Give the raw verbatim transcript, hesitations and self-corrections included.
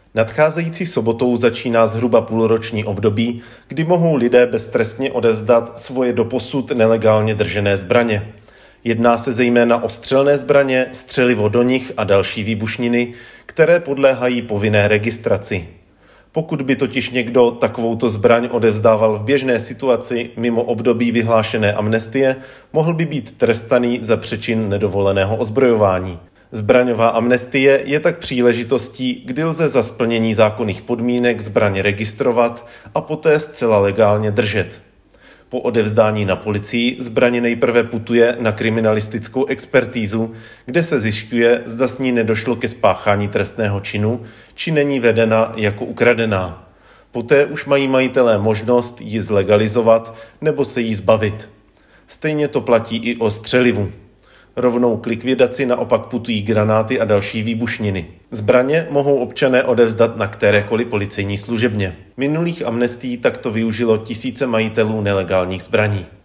Nadcházející sobotou začíná zhruba půlroční období, kdy mohou lidé beztrestně odevzdat svoje doposud nelegálně držené zbraně. Jedná se zejména o střelné zbraně, střelivo do nich a další výbušniny, které podléhají povinné registraci. Pokud by totiž někdo takovouto zbraň odevzdával v běžné situaci mimo období vyhlášené amnestie, mohl by být trestaný za přečin nedovoleného ozbrojování. Zbraňová amnestie je tak příležitostí, kdy lze za splnění zákonných podmínek zbraň registrovat a poté zcela legálně držet. Po odevzdání na policii zbraň nejprve putuje na kriminalistickou expertízu, kde se zjišťuje, zda s ní nedošlo ke spáchání trestného činu, či není vedena jako ukradená. Poté už mají majitelé možnost ji zlegalizovat nebo se jí zbavit. Stejně to platí i o střelivu. Rovnou k likvidaci naopak putují granáty a další výbušniny. Zbraně mohou občané odevzdat na kterékoliv policejní služebně. Minulých amnestií takto využilo tisíce majitelů nelegálních zbraní.